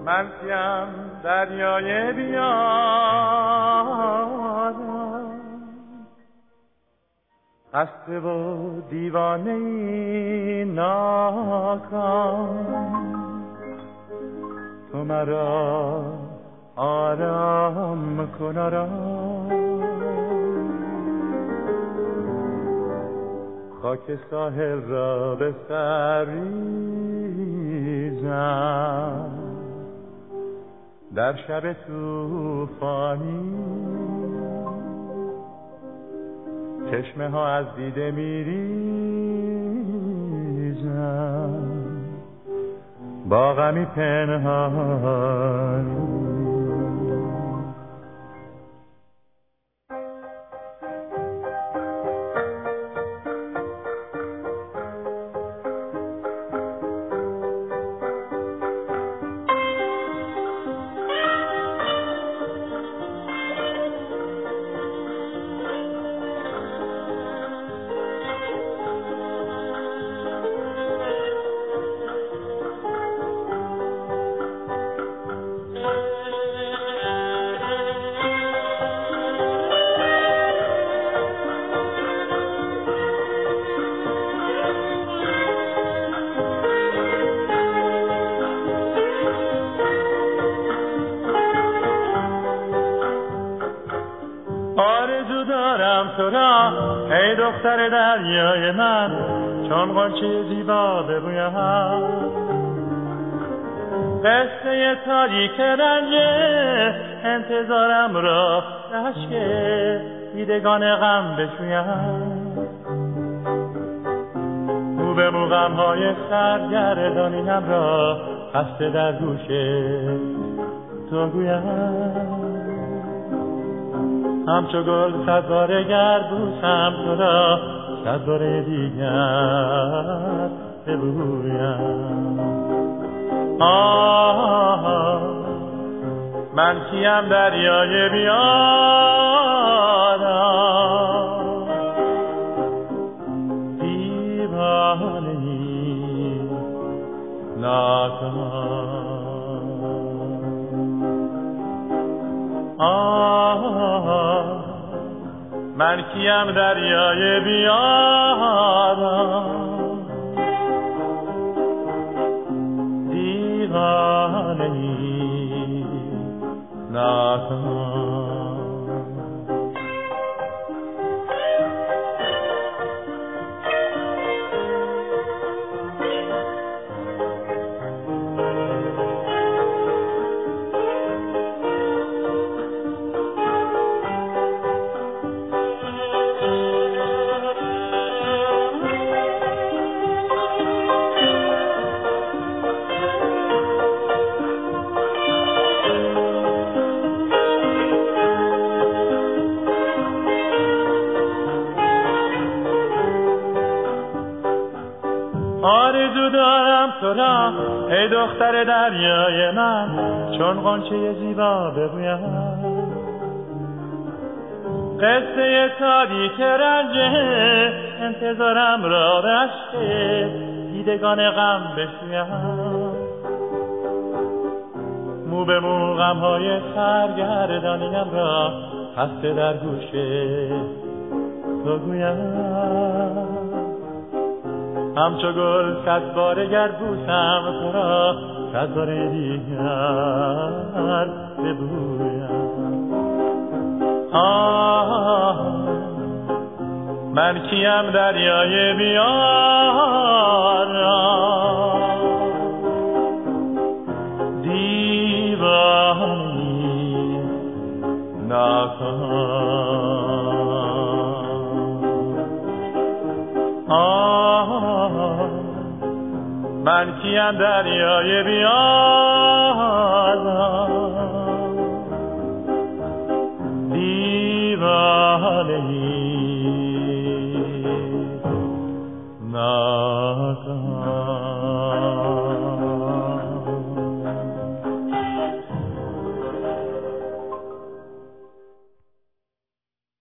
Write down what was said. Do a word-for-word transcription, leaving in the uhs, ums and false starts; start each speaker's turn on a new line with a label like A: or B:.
A: من کیم دریای بیارم، خسته و دیوانه ناکام، تو مرا آرام کن آرام. خاک ساحل را به سر ریزم، در شب طوفانی چشمه ها از دیده میریزم، با غمی پنهانی. آرزو دارم تو را ای دختر دریای من، چون غنچه زیبا بگویم قصه تاریک رنج انتظارم را اشک دیدگان غم بشویم، مو به مو غم‌های سرگردانیم را خسته در گوش تو گویم. همچو گل صد باره گر بوسم تو را، صد باره دیگر ببویم. آه من کیم دریای بیارم، دیوانه‌ای ناکام. آه من کیم دریای بیارم، دیوانه‌ای ناکام. آرزو دارم تو را ای دختر دریای من، چون غنچه زیبا بگویم قصه تاریک رنج انتظارم را به اشک دیدگان غم بشویم، مو به مو غم‌های سرگردانیم را خسته در گوش تو گویم. همچو گل صد باره گر بوسم تو را، صد باره دیگر ببویم. آه من کیم دریای بیارم، دیوانه‌ای ناکام. آه من کیم دریای بیارم، دیوانه‌ای نه